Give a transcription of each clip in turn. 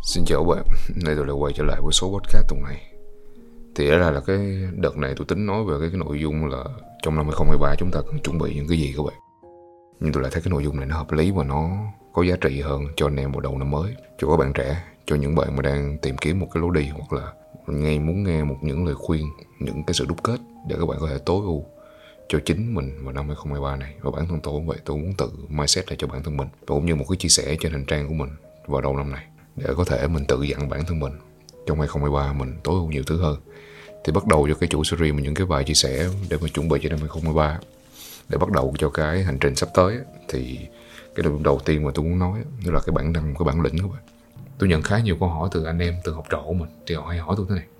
Xin chào bạn, nay tôi lại quay trở lại với số podcast tuần này. Thì là cái đợt này tôi tính nói về cái nội dung là trong năm 2023 chúng ta cần chuẩn bị những cái gì các bạn. Nhưng tôi lại thấy cái nội dung này nó hợp lý và nó có giá trị hơn cho anh em vào đầu năm mới. Cho các bạn trẻ, cho những bạn mà đang tìm kiếm một cái lối đi hoặc là muốn nghe những lời khuyên, những cái sự đúc kết để các bạn có thể tối ưu cho chính mình vào năm 2023 này. Và bản thân tôi cũng vậy, tôi muốn tự mindset lại cho bản thân mình và cũng như một cái chia sẻ trên hành trang của mình vào đầu năm này, để có thể mình tự dặn bản thân mình trong 2023 mình tối ưu nhiều thứ hơn. Thì bắt đầu cho cái chuỗi series mà những cái bài chia sẻ để mà chuẩn bị cho năm 2023, để bắt đầu cho cái hành trình sắp tới. Thì cái nội dung đầu tiên mà tôi muốn nói đó là cái bản năng, cái bản lĩnh của bạn. Tôi nhận khá nhiều câu hỏi từ anh em, từ học trò của mình. Thì họ hay hỏi tôi thế này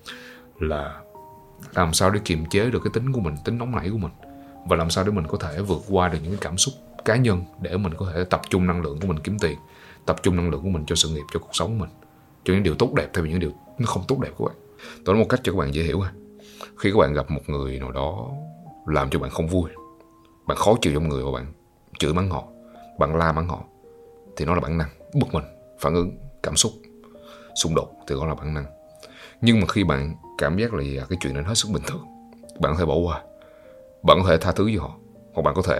là làm sao để kiềm chế được cái tính của mình, tính nóng nảy của mình, và làm sao để mình có thể vượt qua được những cái cảm xúc cá nhân để mình có thể tập trung năng lượng của mình kiếm tiền, tập trung năng lượng của mình cho sự nghiệp, cho cuộc sống của mình, cho những điều tốt đẹp thay vì những điều nó không tốt đẹp của bạn. Tôi nói một cách cho các bạn dễ hiểu ha. Khi các bạn gặp một người nào đó làm cho bạn không vui, bạn khó chịu trong người và bạn chửi mắng họ, bạn la mắng họ, thì nó là bản năng, bực mình, phản ứng, cảm xúc, xung đột thì đó là bản năng. Nhưng mà khi bạn cảm giác là cái chuyện đó hết sức bình thường, bạn có thể bỏ qua, bạn có thể tha thứ cho họ, hoặc bạn có thể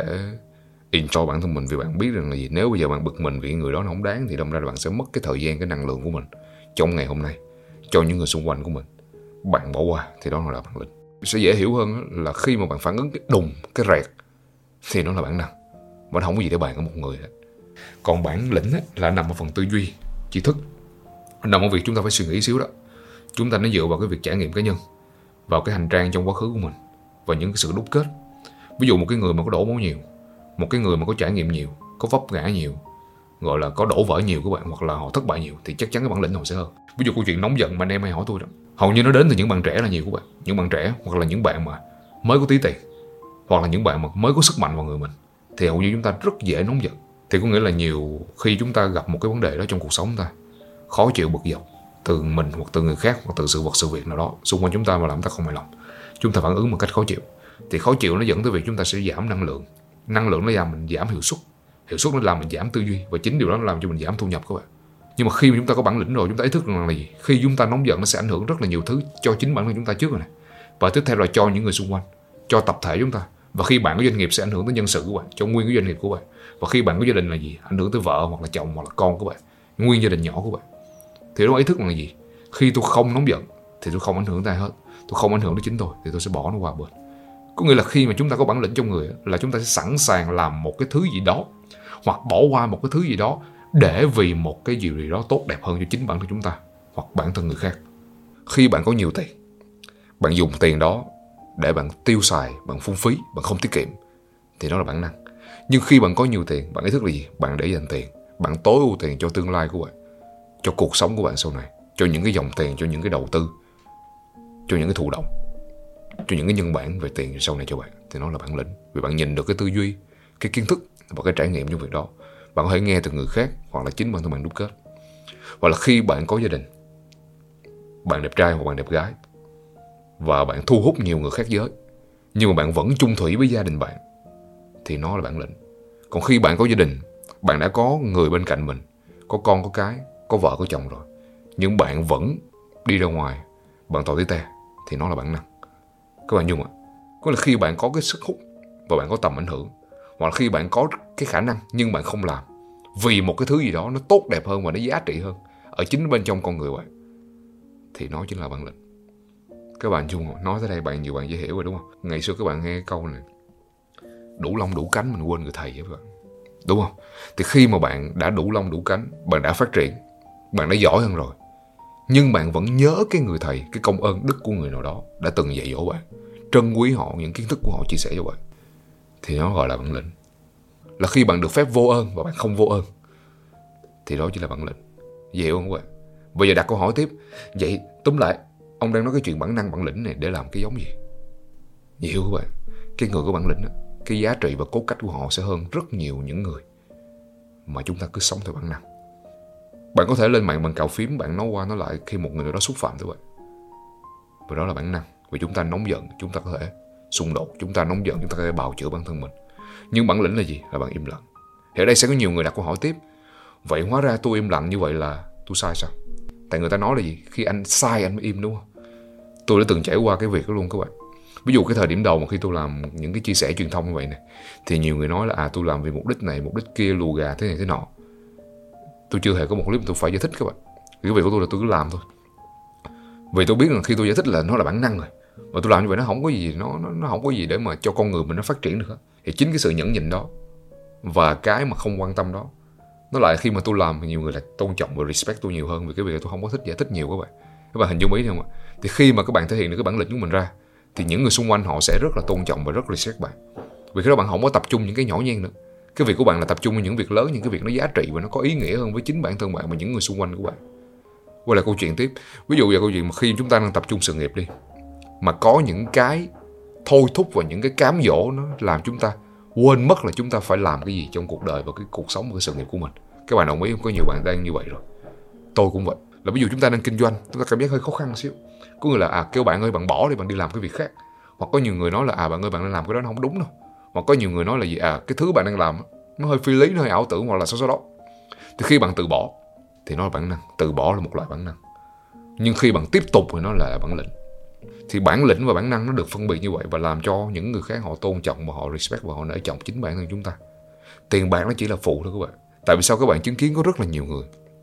enjoy bản thân mình, vì bạn biết rằng là gì, nếu bây giờ bạn bực mình vì người đó nó không đáng thì đâm ra là bạn sẽ mất cái thời gian, cái năng lượng của mình trong ngày hôm nay cho những người xung quanh của mình. Bạn bỏ qua thì đó là bản lĩnh. Sẽ dễ hiểu hơn là khi mà bạn phản ứng cái đùng, cái rẹt thì nó là bản năng, mà nó không có gì để bàn ở một người hết. Còn bản lĩnh là nằm ở phần tư duy, tri thức, nằm ở việc chúng ta phải suy nghĩ xíu đó. Chúng ta nó dựa vào cái việc trải nghiệm cá nhân, vào cái hành trang trong quá khứ của mình và những cái sự đúc kết. Ví dụ một cái người mà có đổ máu nhiều, một cái người mà có trải nghiệm nhiều, có vấp ngã nhiều, gọi là có đổ vỡ nhiều các bạn, hoặc là họ thất bại nhiều, thì chắc chắn cái bản lĩnh họ sẽ hơn. Ví dụ câu chuyện nóng giận mà anh em hay hỏi tôi đó, hầu như nó đến từ những bạn trẻ là nhiều các bạn. Những bạn trẻ hoặc là những bạn mà mới có tí tiền, hoặc là những bạn mà mới có sức mạnh vào người mình, thì hầu như chúng ta rất dễ nóng giận. Thì có nghĩa là nhiều khi chúng ta gặp một cái vấn đề đó trong cuộc sống ta khó chịu, bực dọc từ mình hoặc từ người khác hoặc từ sự vật sự việc nào đó xung quanh chúng ta mà làm ta không hài lòng, chúng ta phản ứng một cách khó chịu, thì khó chịu nó dẫn tới việc chúng ta sẽ giảm năng lượng. Năng lượng nó làm mình giảm hiệu suất nó làm mình giảm tư duy, và chính điều đó nó làm cho mình giảm thu nhập các bạn. Nhưng mà khi mà chúng ta có bản lĩnh rồi, chúng ta ý thức rằng là gì, khi chúng ta nóng giận nó sẽ ảnh hưởng rất là nhiều thứ cho chính bản thân chúng ta trước rồi này, và tiếp theo là cho những người xung quanh, cho tập thể chúng ta. Và khi bạn có doanh nghiệp sẽ ảnh hưởng tới nhân sự của bạn, cho nguyên cái doanh nghiệp của bạn. Và khi bạn có gia đình là gì, ảnh hưởng tới vợ hoặc là chồng hoặc là con của bạn, nguyên gia đình nhỏ của bạn. Thì đó ý thức rằng là gì, khi tôi không nóng giận thì tôi không ảnh hưởng tới ai hết, tôi không ảnh hưởng tới chính tôi, thì tôi sẽ bỏ nó qua bên. Có nghĩa là khi mà chúng ta có bản lĩnh trong người là chúng ta sẽ sẵn sàng làm một cái thứ gì đó, hoặc bỏ qua một cái thứ gì đó để vì một cái gì đó tốt đẹp hơn cho chính bản thân chúng ta hoặc bản thân người khác. Khi bạn có nhiều tiền, bạn dùng tiền đó để bạn tiêu xài, bạn phung phí, bạn không tiết kiệm, thì đó là bản năng. Nhưng khi bạn có nhiều tiền, bạn ý thức là gì, bạn để dành tiền, bạn tối ưu tiền cho tương lai của bạn, cho cuộc sống của bạn sau này, cho những cái dòng tiền, cho những cái đầu tư, cho những cái thụ động, cho những cái nhân bản về tiền sau này cho bạn, thì nó là bản lĩnh. Vì bạn nhìn được cái tư duy, cái kiến thức và cái trải nghiệm trong việc đó. Bạn có thể nghe từ người khác hoặc là chính bản thân bạn đúc kết. Hoặc là khi bạn có gia đình, bạn đẹp trai hoặc bạn đẹp gái, và bạn thu hút nhiều người khác giới, nhưng mà bạn vẫn chung thủy với gia đình bạn, thì nó là bản lĩnh. Còn khi bạn có gia đình, bạn đã có người bên cạnh mình, có con có cái, có vợ có chồng rồi, nhưng bạn vẫn đi ra ngoài, bạn tỏ tí te, thì nó là bản năng. Các bạn nhung ạ, có là khi bạn có cái sức hút và bạn có tầm ảnh hưởng, hoặc là khi bạn có cái khả năng nhưng bạn không làm vì một cái thứ gì đó nó tốt đẹp hơn và nó giá trị hơn ở chính bên trong con người bạn, thì nó chính là bản lĩnh. Các bạn chung nói tới đây nhiều bạn dễ hiểu rồi đúng không? Ngày xưa các bạn nghe câu này, đủ lông đủ cánh mình quên người thầy vậy bạn, đúng không? Thì khi mà bạn đã đủ lông đủ cánh, bạn đã phát triển, bạn đã giỏi hơn rồi, nhưng bạn vẫn nhớ cái người thầy, cái công ơn đức của người nào đó đã từng dạy dỗ bạn, trân quý họ, những kiến thức của họ chia sẻ cho bạn, thì nó gọi là bản lĩnh. Là khi bạn được phép vô ơn và bạn không vô ơn, thì đó chỉ là bản lĩnh. Dễ hiểu không các bạn? Bây giờ đặt câu hỏi tiếp, vậy túm lại, ông đang nói cái chuyện bản năng bản lĩnh này để làm cái giống gì? Dễ hiểu các bạn? Cái người có bản lĩnh đó, cái giá trị và cốt cách của họ sẽ hơn rất nhiều những người mà chúng ta cứ sống theo bản năng. Bạn có thể lên mạng bằng cào phím, bạn nói qua nói lại khi một người đó xúc phạm tới bạn, và đó là bản năng. Vì chúng ta nóng giận, chúng ta có thể xung đột, chúng ta nóng giận, chúng ta có thể bào chữa bản thân mình. Nhưng bản lĩnh là gì? Là bạn im lặng. Thì ở đây sẽ có nhiều người đặt câu hỏi tiếp, vậy hóa ra tôi im lặng như vậy là tôi sai sao? Tại người ta nói là gì? Khi anh sai anh mới im, đúng không? Tôi đã từng trải qua cái việc đó luôn các bạn. Ví dụ cái thời điểm đầu mà khi tôi làm những cái chia sẻ truyền thông như vậy này, thì nhiều người nói là tôi làm vì mục đích này, mục đích kia, lùa gà thế này thế nọ. Tôi chưa hề có một clip tôi phải giải thích các bạn. Cái việc của tôi là tôi cứ làm thôi. Vì tôi biết rằng khi tôi giải thích là nó là bản năng rồi, và tôi làm như vậy nó không có gì, nó không có gì để mà cho con người mình nó phát triển được hết. Thì chính cái sự nhẫn nhịn đó và cái mà không quan tâm đó, nó lại khi mà tôi làm thì nhiều người lại tôn trọng và respect tôi nhiều hơn, vì cái việc tôi không có thích giải thích nhiều các bạn hình dung ý không ạ? Thì khi mà các bạn thể hiện được cái bản lĩnh của mình ra, thì những người xung quanh họ sẽ rất là tôn trọng và rất respect bạn. Vì khi đó bạn không có tập trung những cái nhỏ nhen nữa. Cái việc của bạn là tập trung vào những việc lớn, những cái việc nó giá trị và nó có ý nghĩa hơn với chính bản thân bạn và những người xung quanh của bạn. Quay lại câu chuyện tiếp. Ví dụ về câu chuyện mà khi chúng ta đang tập trung sự nghiệp đi, mà có những cái thôi thúc và những cái cám dỗ nó làm chúng ta quên mất là chúng ta phải làm cái gì trong cuộc đời và cái cuộc sống và cái sự nghiệp của mình. Các bạn đồng ý không? Có nhiều bạn đang như vậy rồi. Tôi cũng vậy. Là ví dụ chúng ta đang kinh doanh, chúng ta cảm giác hơi khó khăn xíu. Có người là kêu bạn ơi bạn bỏ đi, bạn đi làm cái việc khác. Hoặc có nhiều người nói là bạn ơi bạn đang làm cái đó nó không đúng đâu. Hoặc có nhiều người nói là gì cái thứ bạn đang làm nó hơi phi lý, nó hơi ảo tưởng hoặc là sao đó. Thì khi bạn từ bỏ thì nó là bản năng. Từ bỏ là một loại bản năng. Nhưng khi bạn tiếp tục thì nó là bản lĩnh. Thì bản lĩnh và bản năng nó được phân biệt như vậy và làm cho những người khác họ tôn trọng và họ respect và họ nể trọng chính bản thân chúng ta. Tiền bạc nó chỉ là phụ thôi các bạn. Tại vì sao các bạn chứng kiến có rất là nhiều người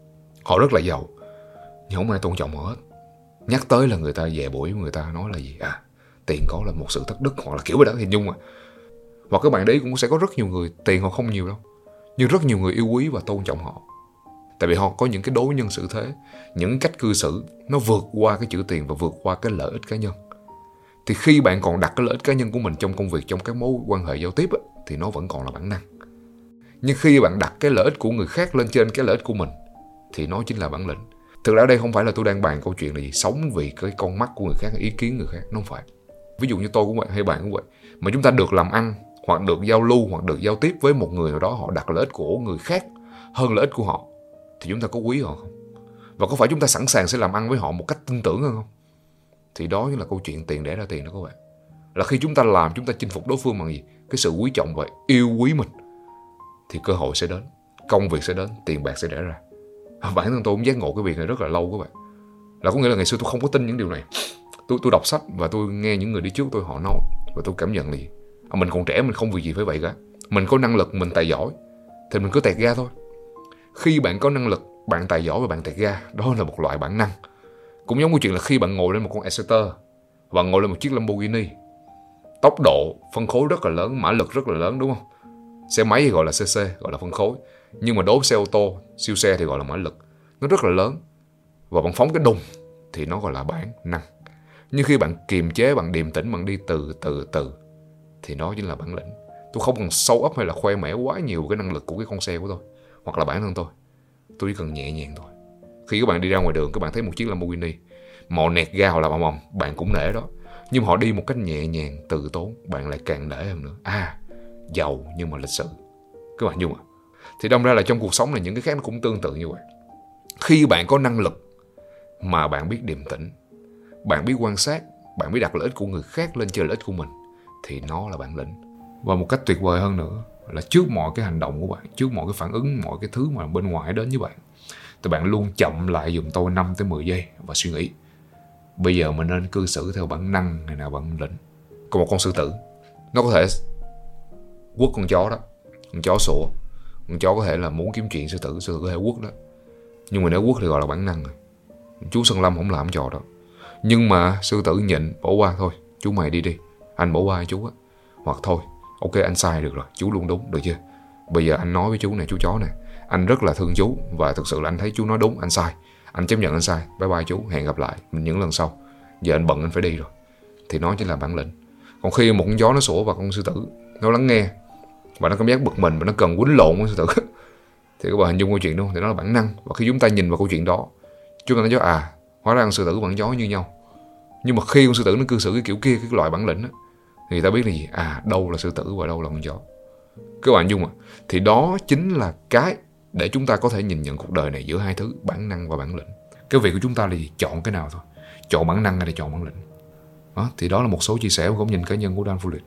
họ rất là giàu nhưng không ai tôn trọng họ hết. Nhắc tới là người ta dè bủi, người ta nói là gì tiền có là một sự thất đức hoặc là kiểu vậy đó, hình dung Hoặc các bạn đấy cũng sẽ có rất nhiều người tiền họ không nhiều đâu, nhưng rất nhiều người yêu quý và tôn trọng họ. Tại vì họ có những cái đối nhân xử thế, những cách cư xử nó vượt qua cái chữ tiền và vượt qua cái lợi ích cá nhân. Thì khi bạn còn đặt cái lợi ích cá nhân của mình trong công việc, trong các mối quan hệ giao tiếp thì nó vẫn còn là bản năng. Nhưng khi bạn đặt cái lợi ích của người khác lên trên cái lợi ích của mình thì nó chính là bản lĩnh. Thực ra đây không phải là tôi đang bàn câu chuyện là gì sống vì cái con mắt của người khác, ý kiến người khác, nó không phải. Ví dụ như tôi cũng vậy hay bạn cũng vậy, mà chúng ta được làm ăn hoặc được giao lưu hoặc được giao tiếp với một người nào đó, họ đặt lợi ích của người khác hơn lợi ích của họ, thì chúng ta có quý họ không? Và có phải chúng ta sẵn sàng sẽ làm ăn với họ một cách tin tưởng hơn không? Thì đó chính là câu chuyện tiền đẻ ra tiền đó các bạn. Là khi chúng ta làm, chúng ta chinh phục đối phương bằng gì? Cái sự quý trọng và yêu quý mình, thì cơ hội sẽ đến, công việc sẽ đến, tiền bạc sẽ đẻ ra. Bản thân tôi cũng giác ngộ cái việc này rất là lâu các bạn. Là có nghĩa là ngày xưa tôi không có tin những điều này. Tôi đọc sách và tôi nghe những người đi trước tôi họ nói, và tôi cảm nhận là gì? Mình còn trẻ, mình không việc gì phải vậy cả. Mình có năng lực, mình tài giỏi thì mình cứ tẹt ga thôi. Khi bạn có năng lực, bạn tài giỏi và bạn tẹt ga, đó là một loại bản năng. Cũng giống như chuyện là khi bạn ngồi lên một con Exeter và ngồi lên một chiếc Lamborghini, tốc độ phân khối rất là lớn, mã lực rất là lớn, đúng không? Xe máy thì gọi là cc, gọi là phân khối. Nhưng mà đối với xe ô tô, siêu xe thì gọi là mã lực. Nó rất là lớn. Và bạn phóng cái đùng thì nó gọi là bản năng. Nhưng khi bạn kiềm chế, bạn điềm tĩnh, bạn đi từ thì đó chính là bản lĩnh. Tôi không cần show up hay là khoe mẽ quá nhiều cái năng lực của cái con xe của tôi hoặc là bản thân tôi. Tôi chỉ cần nhẹ nhàng thôi. Khi các bạn đi ra ngoài đường, các bạn thấy một chiếc Lamborghini, họ nẹt ga họ làm ầm ầm, bạn cũng nể đó. Nhưng họ đi một cách nhẹ nhàng, từ tốn, bạn lại càng nể hơn nữa. Giàu nhưng mà lịch sự. Các bạn dung Thì đâm ra là trong cuộc sống này những cái khác nó cũng tương tự như vậy. Khi bạn có năng lực mà bạn biết điềm tĩnh, bạn biết quan sát, bạn biết đặt lợi ích của người khác lên trên lợi ích của mình, thì nó là bản lĩnh. Và một cách tuyệt vời hơn nữa là trước mọi cái hành động của bạn, trước mọi cái phản ứng, mọi cái thứ mà bên ngoài đến với bạn, thì bạn luôn chậm lại giùm tôi 5 tới 10 giây và suy nghĩ, bây giờ mình nên cư xử theo bản năng hay là bản lĩnh. Còn một con sư tử, nó có thể quất con chó đó, con chó sủa, con chó có thể là muốn kiếm chuyện sư tử có thể quất đó. Nhưng mà nếu quất thì gọi là bản năng rồi. Chú Sơn Lâm không làm trò đó. Nhưng mà sư tử nhịn, bỏ qua thôi, chú mày đi, anh bỏ qua chú á. Hoặc thôi, ok anh sai được rồi, chú luôn đúng, được chưa? Bây giờ anh nói với chú này, chú chó này, anh rất là thương chú và thực sự là anh thấy chú nói đúng, anh sai, anh chấp nhận anh sai, bye bye chú, hẹn gặp lại mình những lần sau, giờ anh bận anh phải đi rồi. Thì nó chính là bản lĩnh. Còn khi một con chó nó sủa và con sư tử nó lắng nghe và nó cảm giác bực mình và nó cần quýnh lộn con sư tử thì các bạn hình dung câu chuyện đúng không? Thì nó là bản năng. Và khi chúng ta nhìn vào câu chuyện đó, chúng ta nói hóa ra con sư tử và con chó như nhau. Nhưng mà khi con sư tử nó cư xử cái kiểu kia, cái loại bản lĩnh đó, thì ta biết là gì? Đâu là sư tử và đâu là con chó. Các bạn dung Thì đó chính là cái để chúng ta có thể nhìn nhận cuộc đời này giữa hai thứ, bản năng và bản lĩnh. Cái việc của chúng ta là gì? Chọn cái nào thôi. Chọn bản năng hay là chọn bản lĩnh. Thì đó là một số chia sẻ và góc nhìn cá nhân của Dan Fullitz.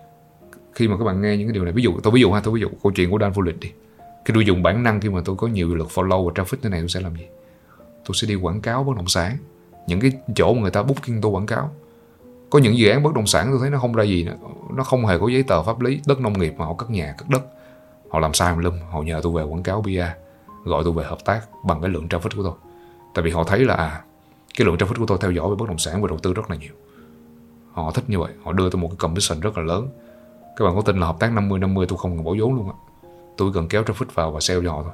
Khi mà các bạn nghe những cái điều này, tôi ví dụ câu chuyện của Dan Fullitz đi. Khi tôi dùng bản năng, khi mà tôi có nhiều lượt follow và traffic thế này, tôi sẽ làm gì? tôi sẽ đi quảng cáo bất động sản, những cái chỗ mà người ta booking tôi quảng cáo. Có những dự án bất động sản tôi thấy nó không ra gì nữa, nó không hề có giấy tờ pháp lý, đất nông nghiệp mà họ cất nhà cất đất, họ làm sai lum, họ nhờ tôi về quảng cáo PR, gọi tôi về hợp tác bằng cái lượng traffic của tôi. Tại vì họ thấy là cái lượng traffic của tôi theo dõi về bất động sản và đầu tư rất là nhiều. Họ thích như vậy, họ đưa tôi một cái commission rất là lớn. Các bạn có tin là hợp tác 50-50 tôi không cần bỏ vốn luôn á. Tôi cần kéo traffic vào và sale cho họ thôi.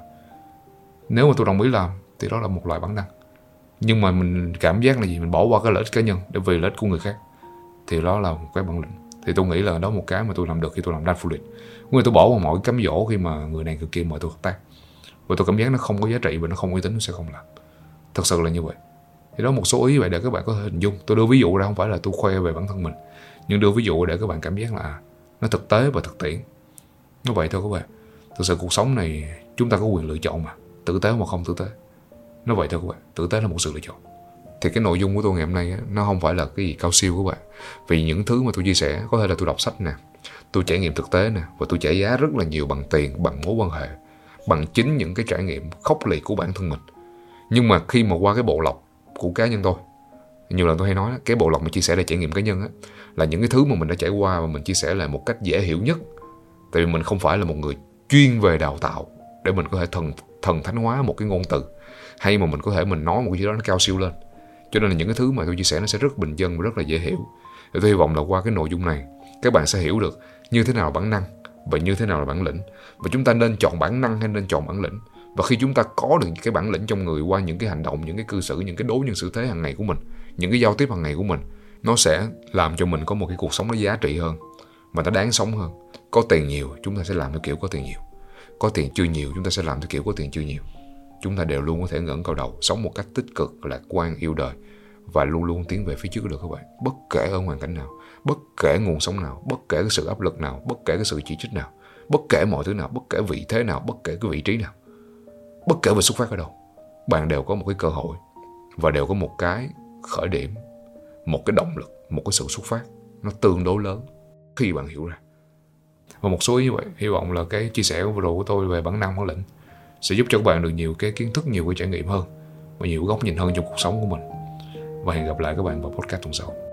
Nếu mà tôi đồng ý làm thì đó là một loại bản năng. Nhưng mà mình cảm giác là gì? Mình bỏ qua cái lợi ích cá nhân để vì lợi ích của người khác, thì đó là một cái bản lĩnh. Thì tôi nghĩ là đó một cái mà tôi làm được khi tôi làm đa full lead. Người tôi bỏ qua mọi cám dỗ khi mà người này người kia mời tôi hợp tác, và tôi cảm giác nó không có giá trị và nó không uy tín, nó sẽ không làm. Thật sự là như vậy. Thì đó một số ý vậy để các bạn có thể hình dung. Tôi đưa ví dụ ra không phải là tôi khoe về bản thân mình, nhưng đưa ví dụ để các bạn cảm giác là nó thực tế và thực tiễn. Nó vậy thôi các bạn. Thực sự cuộc sống này chúng ta có quyền lựa chọn mà, tử tế mà không tử tế. Nó vậy thôi các bạn, tử tế là một sự lựa chọn. Thì cái nội dung của tôi ngày hôm nay á, nó không phải là cái gì cao siêu các bạn. Vì những thứ mà tôi chia sẻ có thể là tôi đọc sách nè, tôi trải nghiệm thực tế nè, và tôi trả giá rất là nhiều bằng tiền, bằng mối quan hệ, bằng chính những cái trải nghiệm khốc liệt của bản thân mình. Nhưng mà khi mà qua cái bộ lọc của cá nhân tôi, nhiều lần tôi hay nói đó, cái bộ lọc mà chia sẻ là trải nghiệm cá nhân á, là những cái thứ mà mình đã trải qua và mình chia sẻ lại một cách dễ hiểu nhất. Tại vì mình không phải là một người chuyên về đào tạo để mình có thể thần thánh hóa một cái ngôn từ, hay mà mình có thể mình nói một cái gì đó nó cao siêu lên. Cho nên là những cái thứ mà tôi chia sẻ nó sẽ rất bình dân và rất là dễ hiểu. Thì tôi hy vọng là qua cái nội dung này các bạn sẽ hiểu được như thế nào là bản năng và như thế nào là bản lĩnh, và chúng ta nên chọn bản năng hay nên chọn bản lĩnh. Và khi chúng ta có được cái bản lĩnh trong người qua những cái hành động, những cái cư xử, những cái đối nhân xử thế hàng ngày của mình, những cái giao tiếp hàng ngày của mình, nó sẽ làm cho mình có một cái cuộc sống nó giá trị hơn và nó đáng sống hơn. Có tiền nhiều chúng ta sẽ làm theo kiểu có tiền nhiều, có tiền chưa nhiều chúng ta sẽ làm theo kiểu có tiền chưa nhiều. Chúng ta đều luôn có thể ngẩng cao đầu, sống một cách tích cực, lạc quan, yêu đời và luôn luôn tiến về phía trước được các bạn. Bất kể ở hoàn cảnh nào, bất kể nguồn sống nào, bất kể cái sự áp lực nào, bất kể cái sự chỉ trích nào, bất kể mọi thứ nào, bất kể vị thế nào, bất kể cái vị trí nào, bất kể về xuất phát ở đâu, bạn đều có một cái cơ hội và đều có một cái khởi điểm, một cái động lực, một cái sự xuất phát nó tương đối lớn khi bạn hiểu ra. Và một số như vậy, hy vọng là cái chia sẻ vừa rồi của tôi về bản năng bản lĩnh sẽ giúp cho các bạn được nhiều cái kiến thức, nhiều cái trải nghiệm hơn và nhiều góc nhìn hơn trong cuộc sống của mình. Và hẹn gặp lại các bạn vào podcast tuần sau.